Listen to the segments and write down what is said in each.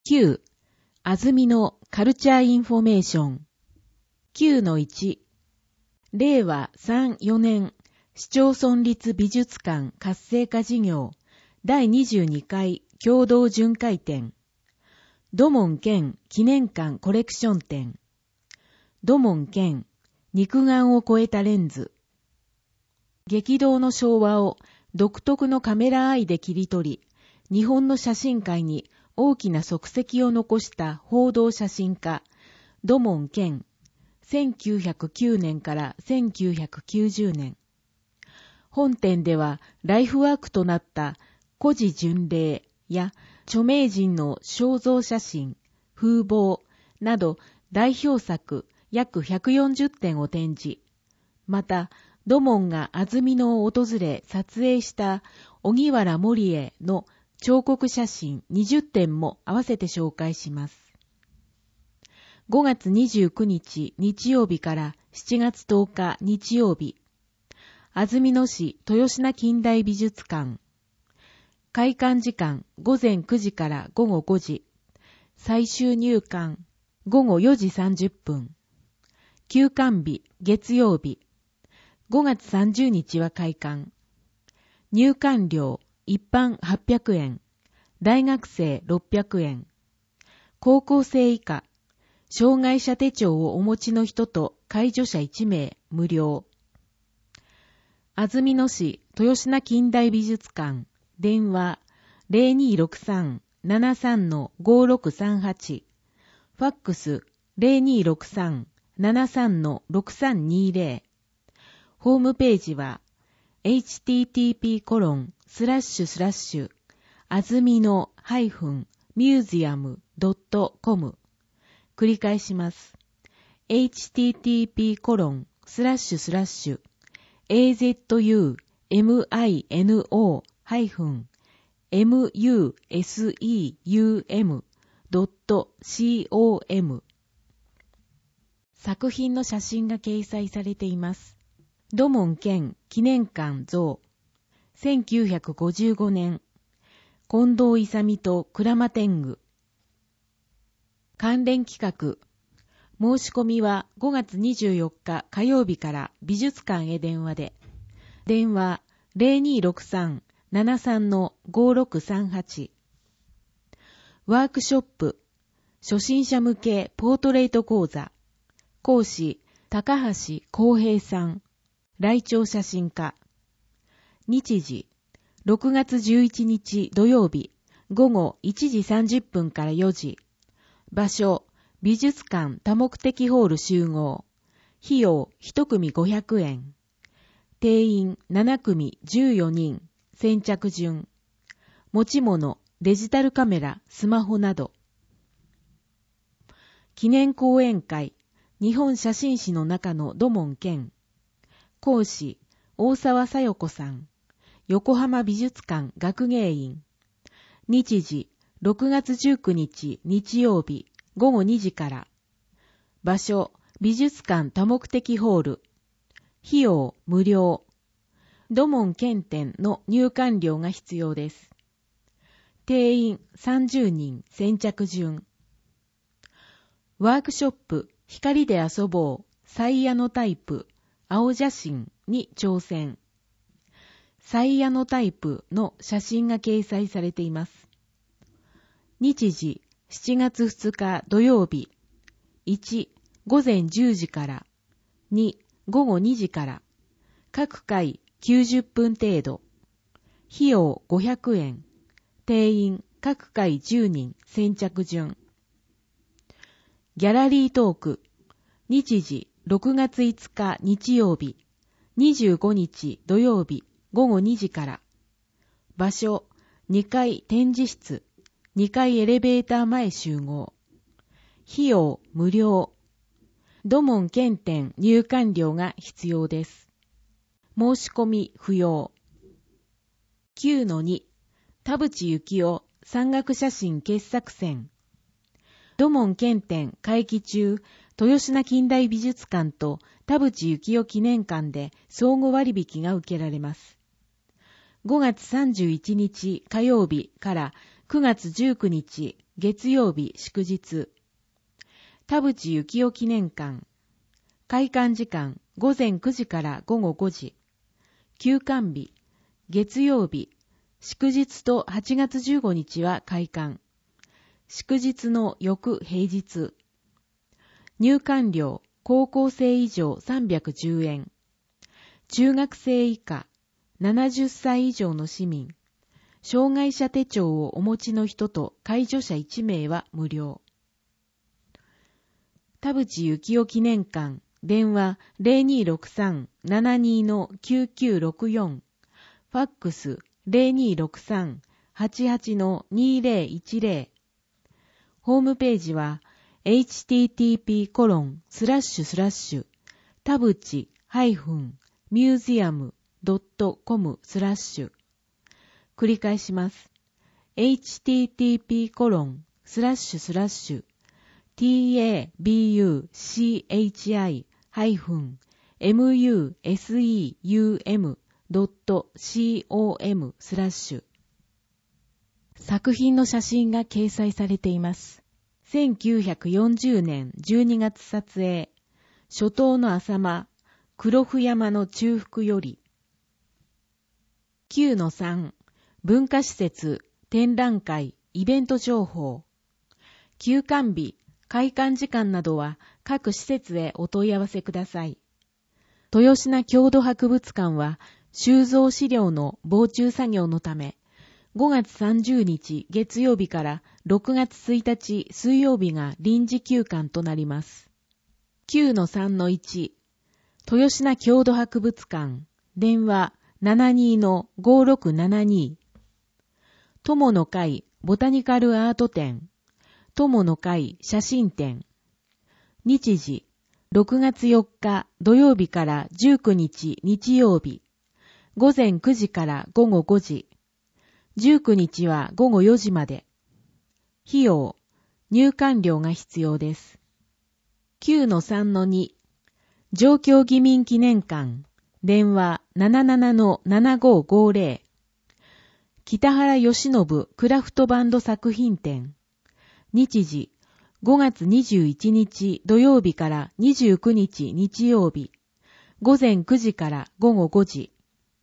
9. 安曇野カルチャーインフォメーション。9-1。令和3、4年市町村立美術館活性化事業第22回共同巡回展。土門県記念館コレクション展。土門県肉眼を超えたレンズ。激動の昭和を独特のカメラアイで切り取り、日本の写真界に大きな足跡を残した報道写真家、土門健、1909年から1990年。本展ではライフワークとなった古事巡礼や著名人の肖像写真、風貌など代表作約140点を展示。また、土門が安曇野を訪れ撮影した荻原盛江の彫刻写真20点も合わせて紹介します。5月29日日曜日から7月10日日曜日、安曇野市豊品近代美術館。開館時間午前9時から午後5時。最終入館午後4時30分。休館日月曜日。5月30日は開館。入館料一般800円。大学生600円。高校生以下。障害者手帳をお持ちの人と介助者1名無料。安曇野市豊品近代美術館。電話 0263-73-5638。ファックス 0263-73-6320。ホームページは http:// あずみの-museum.com。 繰り返します。http:// azumin-museum.com。 作品の写真が掲載されています。土門県記念館像。1955年。近藤勇と鞍馬天狗。関連企画。申し込みは5月24日火曜日から美術館へ電話で。電話 0263-73-5638。ワークショップ。初心者向けポートレート講座。講師、高橋光平さん。来庁写真家。日時、6月11日土曜日、午後1時30分から4時。場所、美術館多目的ホール集合。費用1組500円。定員7組14人。先着順。持ち物、デジタルカメラ、スマホなど。記念講演会、日本写真史の中の土門健。講師、大沢小夜子さん。横浜美術館学芸員。日時、6月19日日曜日、午後2時から。場所、美術館多目的ホール。費用、無料。土門健展の入館料が必要です。定員30人、先着順。ワークショップ、光で遊ぼう、サイヤのタイプ、青写真に挑戦。サイヤのタイプの写真が掲載されています。日時、7月2日土曜日。1、午前10時から。2、午後2時から。各回90分程度。費用500円。定員各回10人、先着順。ギャラリートーク。日時、6月5日日曜日。25日土曜日。午後2時から。場所、2階展示室、2階エレベーター前集合。費用無料。土門健展入館料が必要です。申し込み不要。9-2 田淵幸夫山岳写真傑作選。土門健展会期中、豊品近代美術館と田淵幸夫記念館で相互割引が受けられます。5月31日火曜日から9月19日月曜日祝日。田淵幸雄記念館。開館時間午前9時から午後5時。休館日、月曜日、祝日と8月15日は開館。祝日の翌平日。入館料、高校生以上310円。中学生以下、70歳以上の市民、障害者手帳をお持ちの人と介助者1名は無料。田淵幸雄記念館、電話 0263-72-9964、ファックス 0263-88-2010。ホームページは http:// 田淵-museum.com/ 繰り返します。http://tabuchi-museum.com/ 作品の写真が掲載されています。1940年12月撮影。初冬の浅間、黒布山の中腹より。9-3、文化施設、展覧会、イベント情報。休館日、開館時間などは各施設へお問い合わせください。豊品郷土博物館は収蔵資料の防虫作業のため、5月30日月曜日から6月1日水曜日が臨時休館となります。9-3-1、豊品郷土博物館、電話 72-5672。友の会ボタニカルアート展、友の会写真展。日時、6月4日土曜日から19日日曜日、午前9時から午後5時。19日は午後4時まで。費用、入館料が必要です。9-3-2、上京義民記念館、電話 77-7550。北原義信クラフトバンド作品展。日時、5月21日土曜日から29日日曜日、午前9時から午後5時。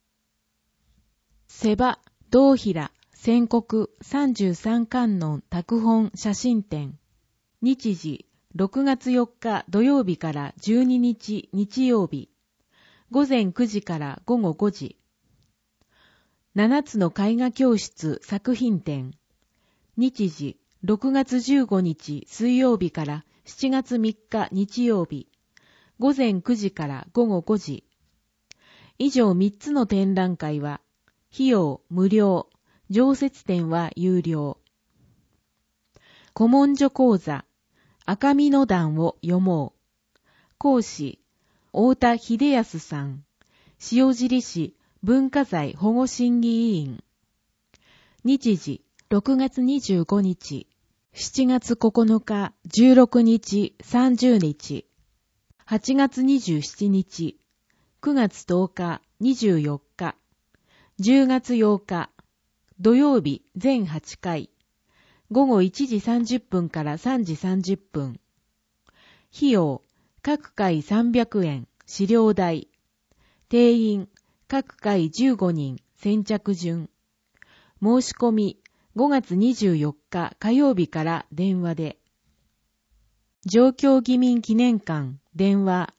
瀬場道平宣国33観音拓本写真展。日時、6月4日土曜日から12日日曜日、午前9時から午後5時。7つの絵画教室作品展。日時、6月15日水曜日から7月3日日曜日、午前9時から午後5時。以上3つの展覧会は、費用無料、常設展は有料。古文書講座、赤身の段を読もう。講師、太田秀康さん、塩尻市文化財保護審議委員。日時、6月25日、7月9日、16日、30日、8月27日、9月10日、24日、10月8日、土曜日全8回、午後1時30分から3時30分。費用、各回300円、資料代。定員、各回15人、先着順。申し込み、5月24日火曜日から電話で。上京義民記念館、電話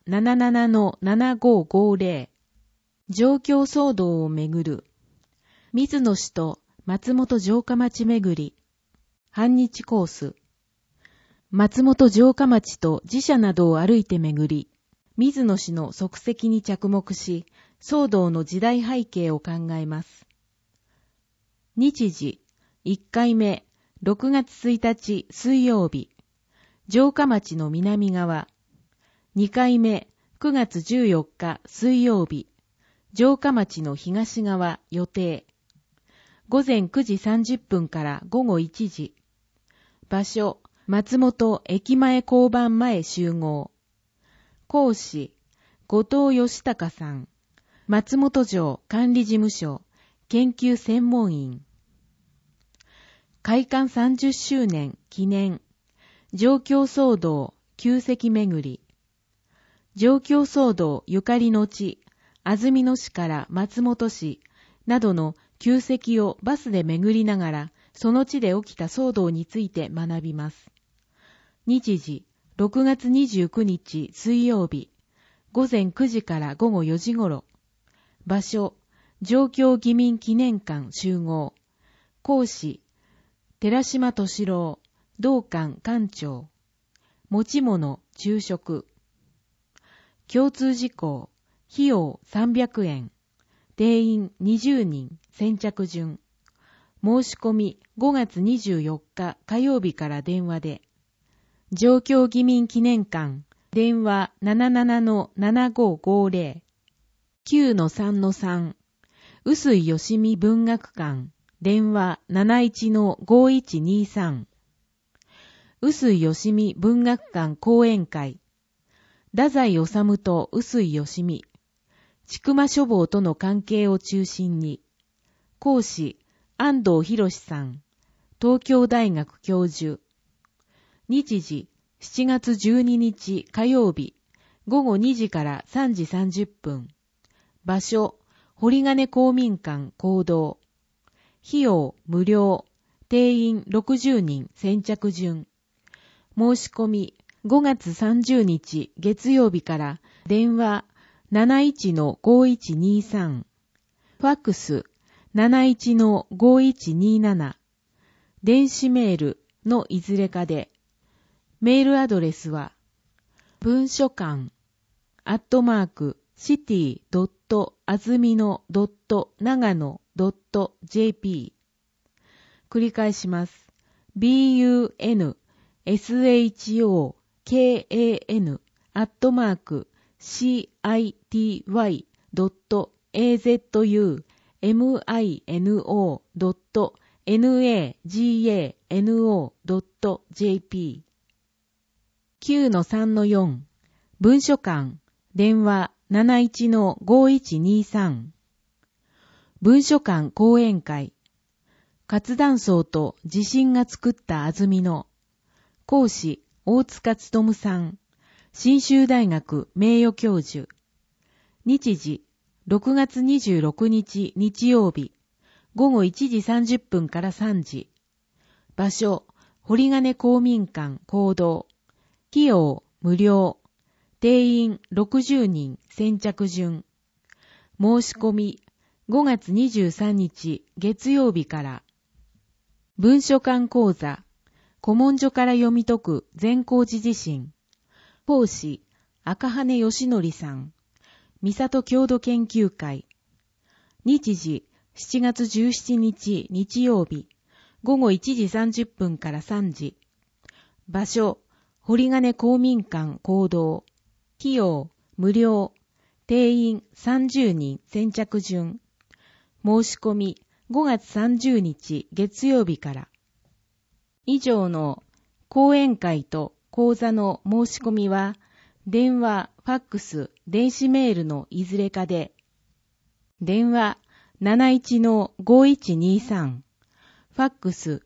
77-7550。上京騒動をめぐる。水野氏と松本城下町めぐり。半日コース。松本城下町と寺社などを歩いてめぐり、水野氏の足跡に着目し、騒動の時代背景を考えます。日時、1回目、6月1日水曜日、城下町の南側。2回目、9月14日水曜日、城下町の東側予定。午前9時30分から午後1時。場所、松本駅前交番前集合。講師、後藤義孝さん。松本城管理事務所研究専門員。 開館30周年記念上京騒動旧跡巡り。上京騒動ゆかりの地、安曇野市から松本市などの旧跡をバスで巡りながら、その地で起きた騒動について学びます。日時、6月29日水曜日、午前9時から午後4時頃。場所、上京義民記念館集合。講師、寺島敏郎、同館館長。持ち物、昼食。共通事項、費用300円。定員20人、先着順。申し込み5月24日火曜日から電話で。上京義民記念館、電話 77-7550。9-3-3。臼井よしみ文学館、電話 71-5123。臼井よしみ文学館講演会。太宰治と臼井よしみ。千曲書房との関係を中心に。講師、安藤博さん。東京大学教授。日時、7月12日火曜日、午後2時から3時30分。場所、堀金公民館講堂。費用無料。定員60人先着順。申し込み5月30日月曜日から電話 71-5123。ファックス 71-5127。電子メールのいずれかで。メールアドレスは文書館city.azumino.nagano.jp。 繰り返します。bunsukan.city.azumino.nagano.jp。 9-3-4。文書館、電話 71-5123。文書館講演会。活断層と地震が作った安曇野。講師、大塚勉さん。信州大学名誉教授。日時、6月26日日曜日、午後1時30分から3時。場所、堀金公民館講堂。費用無料。定員60人先着順。申し込み5月23日月曜日から。文書館講座、古文書から読み解く善光寺地震。講師、赤羽義則さん。三郷郷土研究会。日時、7月17日日曜日、午後1時30分から3時。場所、堀金公民館講堂。費用無料。定員30人先着順。申し込み5月30日月曜日から。以上の講演会と講座の申し込みは、電話、ファックス、電子メールのいずれかで。電話 71-5123。ファックス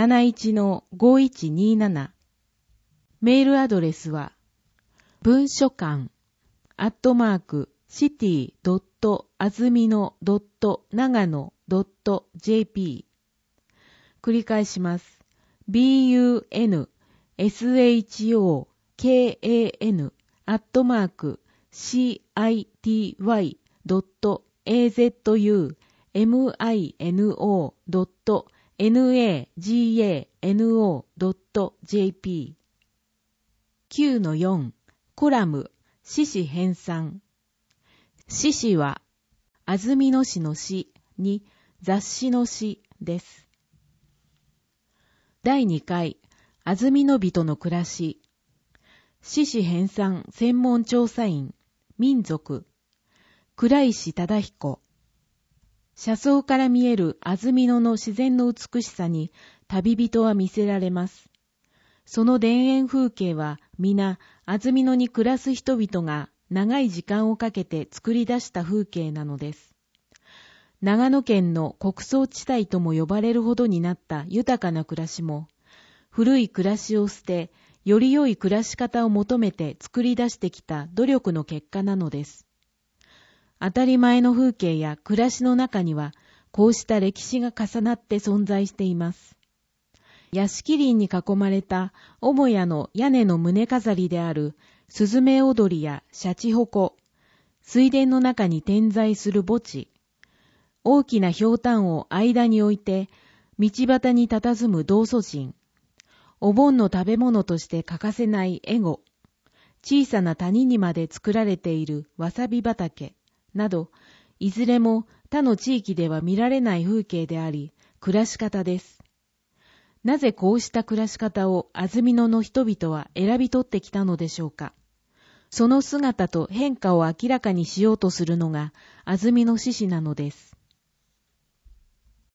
71-5127。メールアドレスは、文書館@city.azumino.nagano.jp。 繰り返します。bunsukan.city.azumino.nagano.jp。 9-4。コラム、市史編纂。市史は、安曇野市の市に雑誌の市です。第2回、安曇野人の暮らし。市史編纂専門調査員、民族。倉石忠彦。車窓から見える安曇野の自然の美しさに旅人は魅せられます。その田園風景は皆安曇野に暮らす人々が長い時間をかけて作り出した風景なのです。 長野県の穀倉地帯とも呼ばれるほどになった豊かな暮らしも、古い暮らしを捨て、より良い暮らし方を求めて作り出してきた努力の結果なのです。当たり前の風景や暮らしの中には、こうした歴史が重なって存在しています。屋敷林に囲まれた母屋の屋根の胸飾りであるスズメ踊りやシャチホコ、水田の中に点在する墓地、大きな瓢箪を間に置いて道端に佇む道祖神、お盆の食べ物として欠かせないエゴ、小さな谷にまで作られているわさび畑など、いずれも他の地域では見られない風景であり、暮らし方です。なぜこうした暮らし方を安曇野の人々は選び取ってきたのでしょうか。その姿と変化を明らかにしようとするのが安曇野志士なのです。